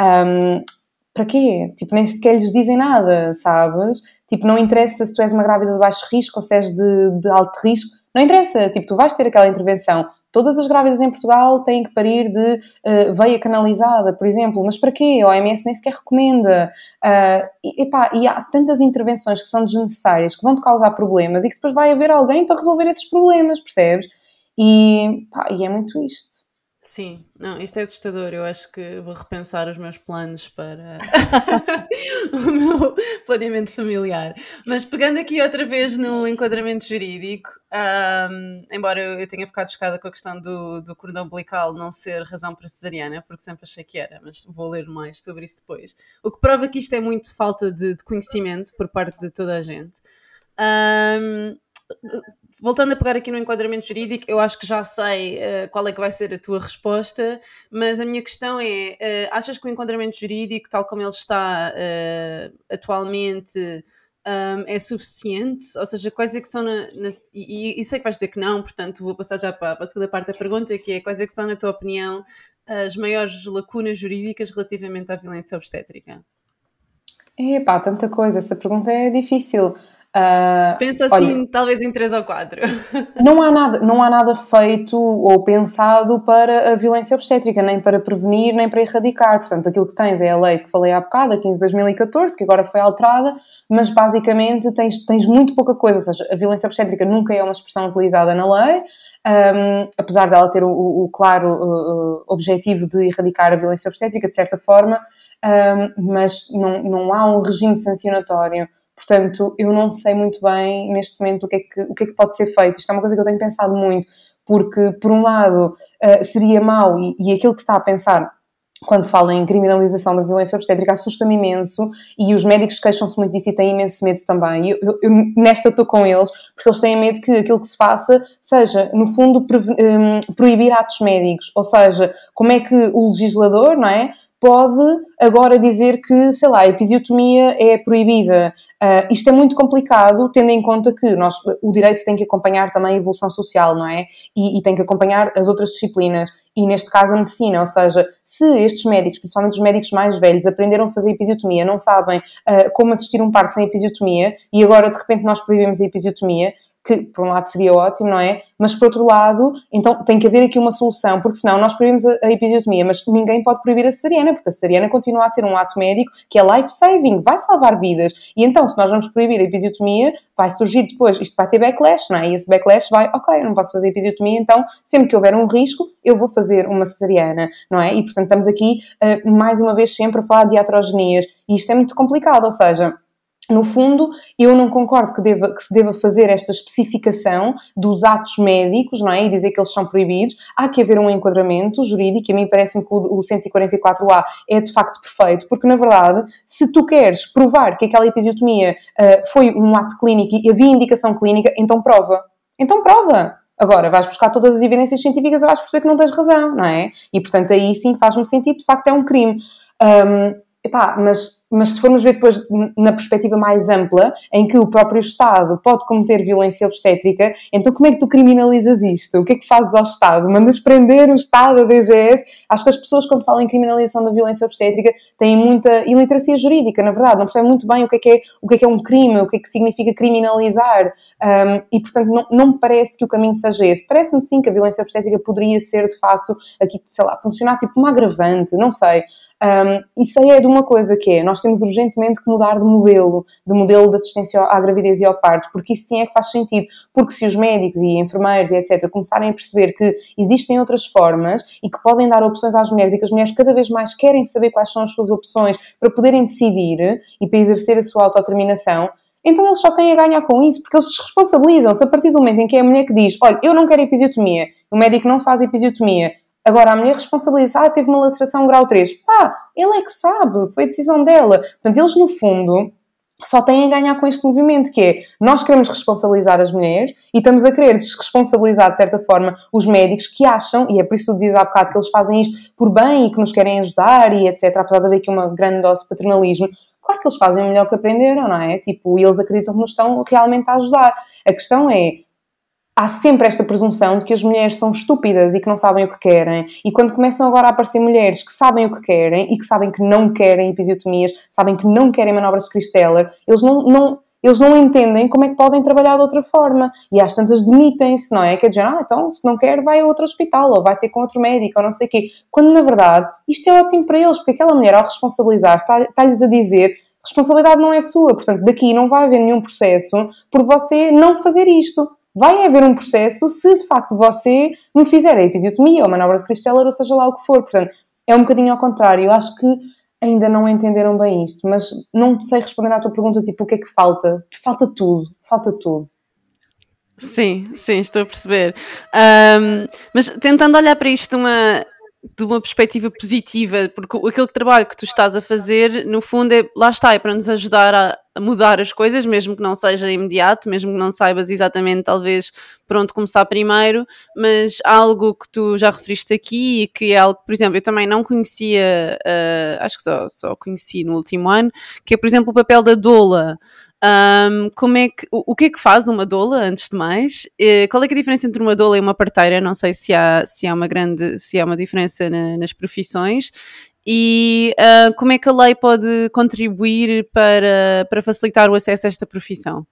S2: Um, para quê? Tipo, nem sequer lhes dizem nada, sabes? Tipo, não interessa se tu és uma grávida de baixo risco ou se és de, de alto risco, não interessa, tipo, tu vais ter aquela intervenção, todas as grávidas em Portugal têm que parir de uh, veia canalizada, por exemplo, mas para quê? A O M S nem sequer recomenda. Uh, e, epá, e há tantas intervenções que são desnecessárias, que vão-te causar problemas e que depois vai haver alguém para resolver esses problemas, percebes? E, pá, e é muito isto.
S3: Sim, não, isto é assustador. Eu acho que vou repensar os meus planos para o meu planeamento familiar. Mas pegando aqui outra vez no enquadramento jurídico, um, embora eu tenha ficado chocada com a questão do, do cordão umbilical não ser razão para cesariana, porque sempre achei que era, mas vou ler mais sobre isso depois. O que prova que isto é muito falta de, de conhecimento por parte de toda a gente. Um, Voltando a pegar aqui no enquadramento jurídico, eu acho que já sei uh, qual é que vai ser a tua resposta, mas a minha questão é, uh, achas que o enquadramento jurídico, tal como ele está uh, atualmente, um, é suficiente? Ou seja, quais é que são, na, na, e, e sei que vais dizer que não, portanto vou passar já para, para a segunda parte da pergunta, que é quais é que são, na tua opinião, as maiores lacunas jurídicas relativamente à violência obstétrica?
S2: Epá, tanta coisa, essa pergunta é difícil. Uh,
S3: Pensa assim, olha, talvez em três ou quatro.
S2: Não há, nada, não há nada feito ou pensado para a violência obstétrica, nem para prevenir, nem para erradicar. Portanto, aquilo que tens é a lei que falei há bocado, a quinze de dois mil e catorze, que agora foi alterada, mas basicamente tens, tens muito pouca coisa. Ou seja, a violência obstétrica nunca é uma expressão utilizada na lei, um, apesar dela ter o, o, o claro uh, objetivo de erradicar a violência obstétrica, de certa forma, um, mas não, não há um regime sancionatório. Portanto, eu não sei muito bem, neste momento, o que, é que, o que é que pode ser feito. Isto é uma coisa que eu tenho pensado muito, porque, por um lado, uh, seria mau, e, e aquilo que se está a pensar quando se fala em criminalização da violência obstétrica assusta-me imenso, e os médicos queixam-se muito disso e têm imenso medo também. Eu, eu, eu nesta estou com eles, porque eles têm medo que aquilo que se faça seja, no fundo, pre, um, proibir atos médicos. Ou seja, como é que o legislador, não é, pode agora dizer que, sei lá, a episiotomia é proibida. Uh, isto é muito complicado, tendo em conta que nós, o direito tem que acompanhar também a evolução social, não é? E, e tem que acompanhar as outras disciplinas. E neste caso a medicina, ou seja, se estes médicos, principalmente os médicos mais velhos, aprenderam a fazer episiotomia, não sabem uh, como assistir um parto sem episiotomia, e agora de repente nós proibimos a episiotomia, que por um lado seria ótimo, não é? Mas por outro lado, então tem que haver aqui uma solução, porque senão nós proibimos a, a episiotomia, mas ninguém pode proibir a cesariana, porque a cesariana continua a ser um ato médico que é life-saving, vai salvar vidas. E então, se nós vamos proibir a episiotomia, vai surgir depois, isto vai ter backlash, não é? E esse backlash vai, ok, eu não posso fazer episiotomia, então sempre que houver um risco, eu vou fazer uma cesariana, não é? E portanto estamos aqui, uh, mais uma vez, sempre a falar de iatrogenias, e isto é muito complicado, ou seja, no fundo, eu não concordo que, deva, que se deva fazer esta especificação dos atos médicos, não é? E dizer que eles são proibidos. Há que haver um enquadramento jurídico, e a mim parece-me que o, o cento e quarenta e quatro A é de facto perfeito, porque na verdade, se tu queres provar que aquela episiotomia uh, foi um ato clínico e havia indicação clínica, então prova. Então prova! Agora, vais buscar todas as evidências científicas e vais perceber que não tens razão, não é? E portanto aí sim faz-me sentido, de facto é um crime. Um, epá, mas... Mas se formos ver depois na perspectiva mais ampla, em que o próprio Estado pode cometer violência obstétrica, então como é que tu criminalizas isto? O que é que fazes ao Estado? Mandas prender o Estado, a D G S? Acho que as pessoas, quando falam em criminalização da violência obstétrica, têm muita iliteracia jurídica, na verdade, não percebem muito bem o que é que é, o que é, que é um crime, o que é que significa criminalizar, um, e portanto não, não me parece que o caminho seja esse. Parece-me sim que a violência obstétrica poderia ser, de facto, aqui, sei lá, funcionar tipo uma agravante, não sei. Um, isso aí é de uma coisa que é, nós temos urgentemente que mudar de modelo, de modelo de assistência à gravidez e ao parto, porque isso sim é que faz sentido, porque se os médicos e enfermeiros e etcétera começarem a perceber que existem outras formas e que podem dar opções às mulheres e que as mulheres cada vez mais querem saber quais são as suas opções para poderem decidir e para exercer a sua autodeterminação, então eles só têm a ganhar com isso, porque eles desresponsabilizam-se a partir do momento em que é a mulher que diz, olha, eu não quero episiotomia, o médico não faz episiotomia. Agora, a mulher responsabiliza, ah, teve uma laceração grau três. Pá, ele é que sabe, foi a decisão dela. Portanto, eles, no fundo, só têm a ganhar com este movimento, que é, nós queremos responsabilizar as mulheres e estamos a querer desresponsabilizar, de certa forma, os médicos que acham, e é por isso que tu dizias há bocado que eles fazem isto por bem e que nos querem ajudar e etcétera, apesar de haver aqui uma grande dose de paternalismo. Claro que eles fazem o melhor que aprenderam, não é? Tipo, e eles acreditam que nos estão realmente a ajudar. A questão é, há sempre esta presunção de que as mulheres são estúpidas e que não sabem o que querem. E quando começam agora a aparecer mulheres que sabem o que querem e que sabem que não querem episiotomias, sabem que não querem manobras de Christeller, eles não, não, eles não entendem como é que podem trabalhar de outra forma. E às tantas demitem-se, não é? Quer dizer, ah, então, se não quer, vai a outro hospital, ou vai ter com outro médico, ou não sei o quê. Quando, na verdade, isto é ótimo para eles, porque aquela mulher, ao responsabilizar, está, está-lhes a dizer, responsabilidade não é sua. Portanto, daqui não vai haver nenhum processo por você não fazer isto. Vai haver um processo se, de facto, você me fizer a episiotomia ou a manobra de Christeller, ou seja lá o que for. Portanto, é um bocadinho ao contrário. Eu acho que ainda não entenderam bem isto, mas não sei responder à tua pergunta, tipo, o que é que falta? Falta tudo, falta tudo.
S3: Sim, sim, estou a perceber. Um, mas tentando olhar para isto de uma, de uma perspectiva positiva, porque aquele trabalho que tu estás a fazer, no fundo, é, lá está, é para nos ajudar a, a mudar as coisas, mesmo que não seja imediato, mesmo que não saibas exatamente, talvez, por onde começar primeiro, mas algo que tu já referiste aqui e que é algo que, por exemplo, eu também não conhecia, uh, acho que só, só conheci no último ano, que é, por exemplo, o papel da doula. Um, como é que, o, o que é que faz uma doula, antes de mais? E qual é que é a diferença entre uma doula e uma parteira? Não sei se há, se há uma grande, se há uma diferença na, nas profissões. E uh, como é que a lei pode contribuir para, para facilitar o acesso a esta profissão?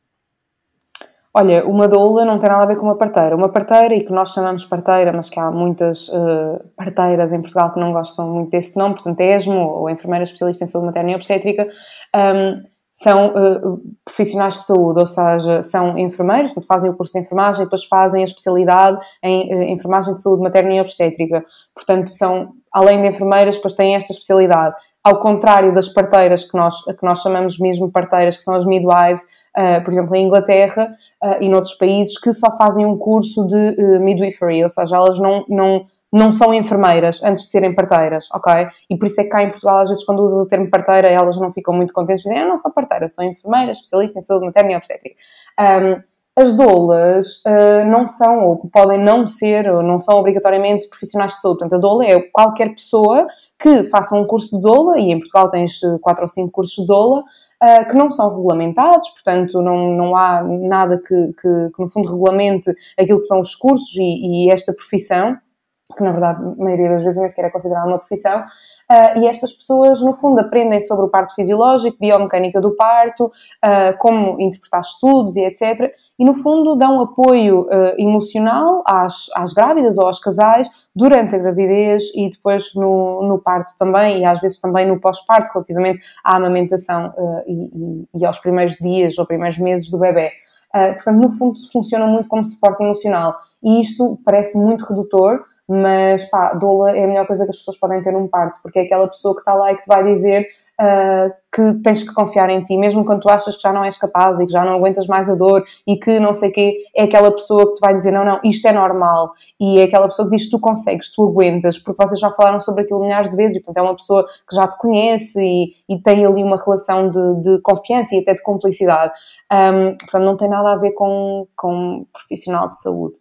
S2: Olha, uma doula não tem nada a ver com uma parteira. Uma parteira, e que nós chamamos parteira, mas que há muitas uh, parteiras em Portugal que não gostam muito desse nome, portanto, ESMO, ou enfermeira especialista em saúde materna e obstétrica, um, são uh, profissionais de saúde, ou seja, são enfermeiros, portanto, fazem o curso de enfermagem e depois fazem a especialidade em uh, enfermagem de saúde materna e obstétrica. Portanto, são, além de enfermeiras, depois têm esta especialidade. Ao contrário das parteiras, que nós, que nós chamamos mesmo parteiras, que são as midwives, uh, por exemplo, em Inglaterra uh, e noutros países, que só fazem um curso de uh, midwifery, ou seja, elas não... não não são enfermeiras antes de serem parteiras, ok? E por isso é que cá em Portugal, às vezes, quando usas o termo parteira, elas não ficam muito contentes, dizem, eu não sou parteira, sou enfermeira, especialista em saúde materna e obstétrica. Um, as doulas uh, não são, ou podem não ser, ou não são obrigatoriamente profissionais de saúde. Portanto, a doula é qualquer pessoa que faça um curso de doula, e em Portugal tens quatro ou cinco cursos de doula, uh, que não são regulamentados, portanto, não, não há nada que, que, que, no fundo, regulamente aquilo que são os cursos e, e esta profissão, que na verdade a maioria das vezes nem sequer é considerada uma profissão, uh, e estas pessoas no fundo aprendem sobre o parto fisiológico, biomecânica do parto, uh, como interpretar estudos e etcétera, e no fundo dão apoio uh, emocional às, às grávidas ou aos casais durante a gravidez e depois no, no parto também, e às vezes também no pós-parto, relativamente à amamentação uh, e, e, e aos primeiros dias ou primeiros meses do bebê. Uh, portanto, no fundo funciona muito como suporte emocional, e isto parece muito redutor, mas pá, doula é a melhor coisa que as pessoas podem ter num parto, porque é aquela pessoa que está lá e que te vai dizer uh, que tens que confiar em ti, mesmo quando tu achas que já não és capaz e que já não aguentas mais a dor e que não sei o quê, é aquela pessoa que te vai dizer não, não, isto é normal, e é aquela pessoa que diz que tu consegues, tu aguentas, porque vocês já falaram sobre aquilo milhares de vezes, e portanto é uma pessoa que já te conhece e, e tem ali uma relação de, de confiança e até de cumplicidade. Um, portanto, não tem nada a ver com, com um profissional de saúde.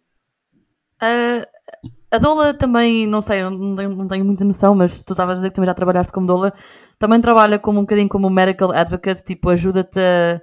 S1: Uh, a doula também, não sei, não tenho, não tenho muita noção, mas tu estavas a dizer que também já trabalhaste como doula, também trabalha como um bocadinho como medical advocate, tipo, ajuda-te a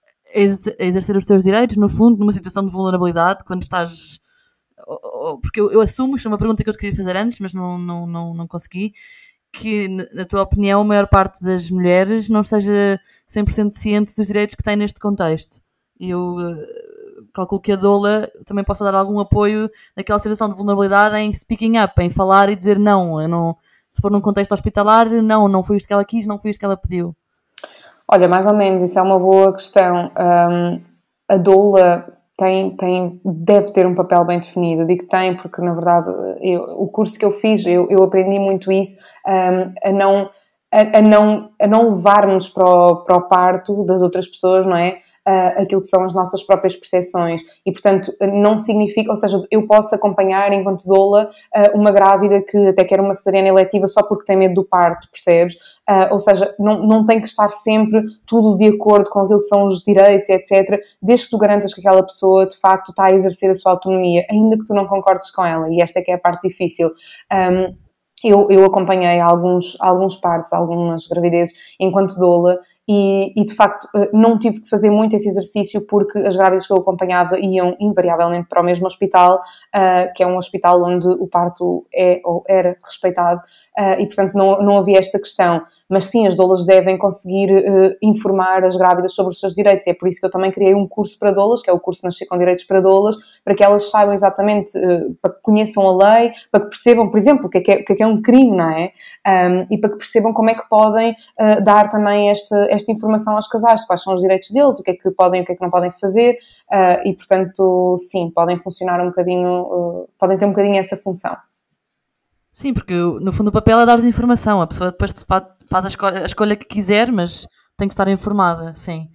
S1: exercer os teus direitos, no fundo, numa situação de vulnerabilidade, quando estás... Porque eu, eu assumo, isto é uma pergunta que eu te queria fazer antes, mas não, não, não, não consegui, que, na tua opinião, a maior parte das mulheres não esteja cem por cento ciente dos direitos que têm neste contexto. E eu calculo que a doula também possa dar algum apoio naquela situação de vulnerabilidade em speaking up, em falar e dizer não, eu não, se for num contexto hospitalar, não, não foi isto que ela quis, não foi isto que ela pediu.
S2: Olha, mais ou menos, isso é uma boa questão. Um, a doula tem, tem, deve ter um papel bem definido. Eu digo que tem porque, na verdade, eu, o curso que eu fiz, eu, eu aprendi muito isso, um, a não... A, a, não, a não levarmos para o, para o parto das outras pessoas, não é? Uh, aquilo que são as nossas próprias percepções. E, portanto, não significa... Ou seja, eu posso acompanhar, enquanto doula, uh, uma grávida que até quer uma cesariana eletiva só porque tem medo do parto, percebes? Uh, ou seja, não, não tem que estar sempre tudo de acordo com aquilo que são os direitos, etcétera, desde que tu garantas que aquela pessoa, de facto, está a exercer a sua autonomia, ainda que tu não concordes com ela. E esta é que é a parte difícil. Um, Eu, eu acompanhei alguns, alguns partos, algumas gravidezes enquanto doula, e, e de facto não tive que fazer muito esse exercício porque as grávidas que eu acompanhava iam invariavelmente para o mesmo hospital, uh, que é um hospital onde o parto é ou era respeitado, uh, e portanto não, não havia esta questão. Mas sim, as doulas devem conseguir uh, informar as grávidas sobre os seus direitos, e é por isso que eu também criei um curso para doulas, que é o curso Nascer com Direitos para Doulas, para que elas saibam exatamente, uh, para que conheçam a lei, para que percebam, por exemplo, o que é que é, o que é, que é um crime, não é? Um, e para que percebam como é que podem uh, dar também esta, esta informação aos casais, quais são os direitos deles, o que é que podem e o que é que não podem fazer, uh, e portanto, sim, podem funcionar um bocadinho, uh, podem ter um bocadinho essa função.
S1: Sim, porque no fundo o papel é dar-lhes informação, a pessoa depois faz a escolha, a escolha que quiser, mas tem que estar informada, sim.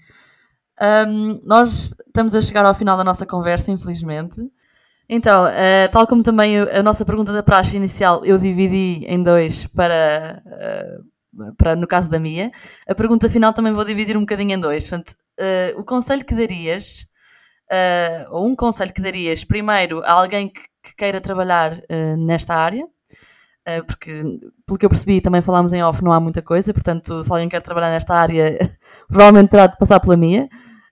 S1: Um, nós estamos a chegar ao final da nossa conversa, infelizmente. Então, uh, tal como também a nossa pergunta da praxe inicial eu dividi em dois para, uh, para no caso da Mia, a pergunta final também vou dividir um bocadinho em dois. Portanto, uh, o conselho que darias, uh, ou um conselho que darias primeiro a alguém que, que queira trabalhar uh, nesta área, uh, porque pelo que eu percebi também falámos em off, não há muita coisa, portanto se alguém quer trabalhar nesta área provavelmente terá de passar pela Mia.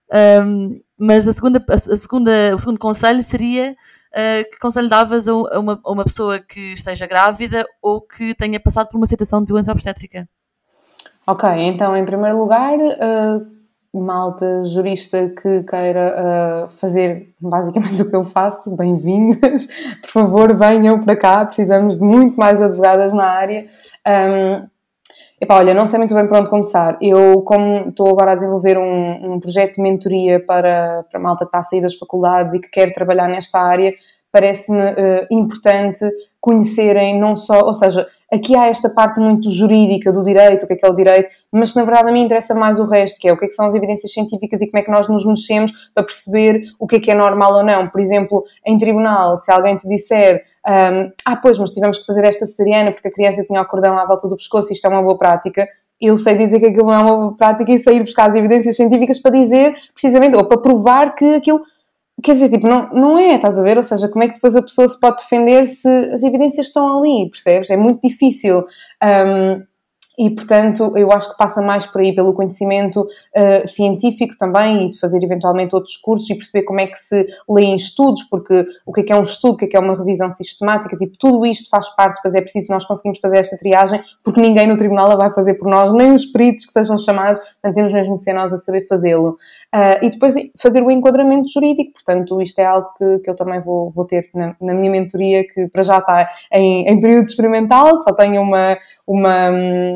S1: Um, mas a segunda, a, a segunda, o segundo conselho seria uh, que conselho davas a uma, a uma pessoa que esteja grávida ou que tenha passado por uma situação de violência obstétrica?
S2: Ok, então em primeiro lugar, uh, malta jurista que queira uh, fazer basicamente o que eu faço, bem-vindas, por favor venham para cá, precisamos de muito mais advogadas na área. Um, Epá, olha, não sei muito bem por onde começar. Eu, como estou agora a desenvolver um, um projeto de mentoria para, para a malta que está a sair das faculdades e que quer trabalhar nesta área, parece-me uh, importante conhecerem não só, ou seja, aqui há esta parte muito jurídica do direito, o que é que é o direito, mas na verdade a mim interessa mais o resto, que é o que é que são as evidências científicas e como é que nós nos mexemos para perceber o que é que é normal ou não. Por exemplo, em tribunal, se alguém te disser um, ah, pois, mas tivemos que fazer esta cesariana porque a criança tinha o cordão à volta do pescoço, isto é uma boa prática, eu sei dizer que aquilo não é uma boa prática e sair buscar as evidências científicas para dizer, precisamente, ou para provar que aquilo... Quer dizer, tipo, não, não é, estás a ver? Ou seja, como é que depois a pessoa se pode defender se as evidências estão ali, percebes? É muito difícil. Um, e, portanto, eu acho que passa mais por aí, pelo conhecimento uh, científico também e de fazer eventualmente outros cursos e perceber como é que se lêem estudos, porque o que é que é um estudo, o que é que é uma revisão sistemática, tipo, tudo isto faz parte, pois é preciso nós conseguimos fazer esta triagem, porque ninguém no tribunal a vai fazer por nós, nem os peritos que sejam chamados, portanto temos mesmo que ser nós a saber fazê-lo. Uh, e depois fazer o enquadramento jurídico, portanto isto é algo que, que eu também vou, vou ter na, na minha mentoria, que para já está em, em período experimental, só tenho uma... uma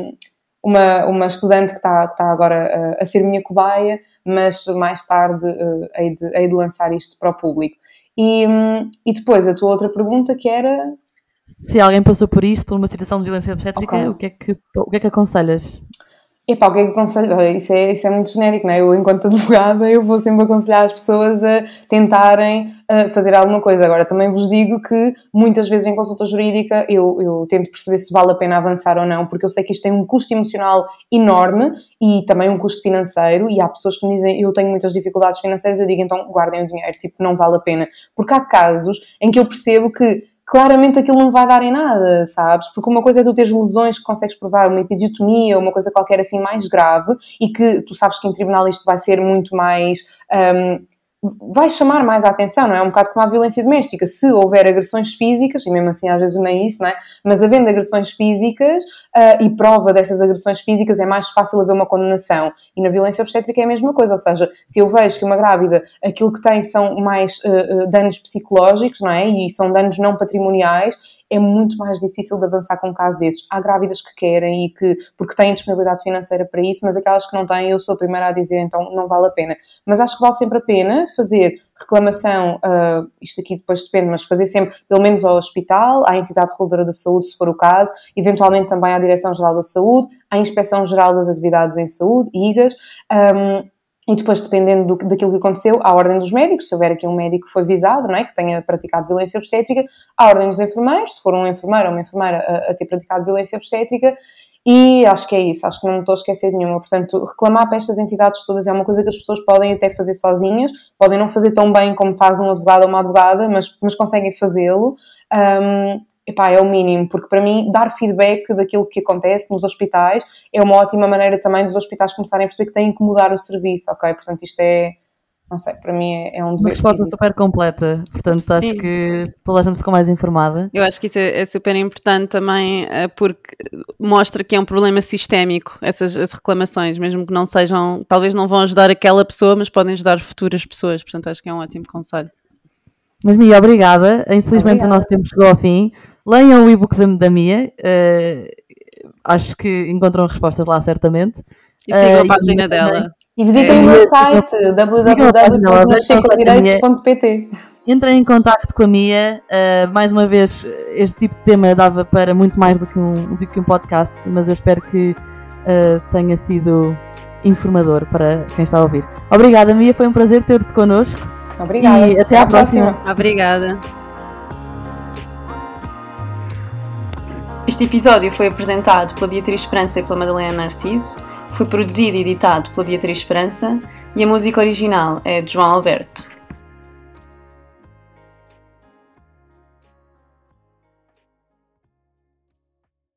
S2: Uma, uma estudante que está, que está agora uh, a ser minha cobaia, mas mais tarde uh, hei, de, hei de lançar isto para o público. E, um, e depois a tua outra pergunta, que era...
S1: Se alguém passou por isto, por uma situação de violência obstétrica,
S2: Okay.
S1: o, que é que, o que é que aconselhas?
S2: Epá, o que é que aconselho? Isso é, isso é muito genérico, não é? Eu, enquanto advogada, eu vou sempre aconselhar as pessoas a tentarem uh, fazer alguma coisa. Agora, também vos digo que, muitas vezes em consulta jurídica, eu, eu tento perceber se vale a pena avançar ou não, porque eu sei que isto tem um custo emocional enorme e também um custo financeiro, e há pessoas que me dizem, eu tenho muitas dificuldades financeiras, eu digo, então guardem o dinheiro, tipo, não vale a pena. Porque há casos em que eu percebo que claramente aquilo não vai dar em nada, sabes? Porque uma coisa é tu teres lesões que consegues provar, uma episiotomia, uma coisa qualquer assim mais grave, e que tu sabes que em tribunal isto vai ser muito mais... Um, vai chamar mais a atenção, não é? É um bocado como a violência doméstica. Se houver agressões físicas, e mesmo assim às vezes nem isso, não é? Mas havendo agressões físicas uh, e prova dessas agressões físicas, é mais fácil haver uma condenação. E na violência obstétrica é a mesma coisa, ou seja, se eu vejo que uma grávida, aquilo que tem são mais uh, uh, danos psicológicos, não é? E são danos não patrimoniais, é muito mais difícil de avançar com um caso desses. Há grávidas que querem e que, porque têm disponibilidade financeira para isso, mas aquelas que não têm, eu sou a primeira a dizer, então não vale a pena. Mas acho que vale sempre a pena fazer reclamação, uh, isto aqui depois depende, mas fazer sempre, pelo menos ao hospital, à entidade reguladora da saúde, se for o caso, eventualmente também à Direção-Geral da Saúde, à Inspeção-Geral das Atividades em Saúde, I G A S, um, e depois, dependendo do, daquilo que aconteceu, à ordem dos médicos, se houver aqui um médico que foi visado, não é, que tenha praticado violência obstétrica, à ordem dos enfermeiros, se for um enfermeiro ou uma enfermeira a, a ter praticado violência obstétrica, e acho que é isso, acho que não me estou a esquecer de nenhuma. Portanto, reclamar para estas entidades todas é uma coisa que as pessoas podem até fazer sozinhas, podem não fazer tão bem como faz um advogado ou uma advogada, mas, mas conseguem fazê-lo. Um, epá, é o mínimo, porque para mim dar feedback daquilo que acontece nos hospitais é uma ótima maneira também dos hospitais começarem a perceber que têm que mudar o serviço, ok? Portanto, isto é, não sei, para mim é, é um
S1: Uma
S2: dever
S1: resposta
S2: cívico.
S1: super completa, portanto
S3: Sim.
S1: acho que toda a gente ficou mais informada.
S3: Eu acho que isso é, é super importante também, eh, porque mostra que é um problema sistémico, essas, essas reclamações, mesmo que não sejam, talvez não vão ajudar aquela pessoa, mas podem ajudar futuras pessoas, portanto acho que é um ótimo conselho.
S1: Mas Mia, obrigada. Infelizmente
S2: Obrigada.
S1: o nosso tempo chegou ao fim. Leiam o e-book da, da Mia. Uh, acho que encontram respostas lá certamente.
S3: E sigam
S1: Uh,
S3: a página
S1: e
S3: dela.
S2: E visitem
S3: É.
S2: o meu
S1: E-
S2: site, w w w ponto nascer com direitos ponto p t.
S1: Entrem em contacto com a Mia. Uh, mais uma vez, este tipo de tema dava para muito mais do que um, do que um podcast, mas eu espero que uh, tenha sido informador para quem está a ouvir. Obrigada, Mia. Foi um prazer ter-te connosco.
S2: Obrigada.
S1: E até à próxima.
S3: Obrigada.
S4: Este episódio foi apresentado pela Beatriz Esperança e pela Madalena Narciso, foi produzido e editado pela Beatriz Esperança e a música original é de João Alberto.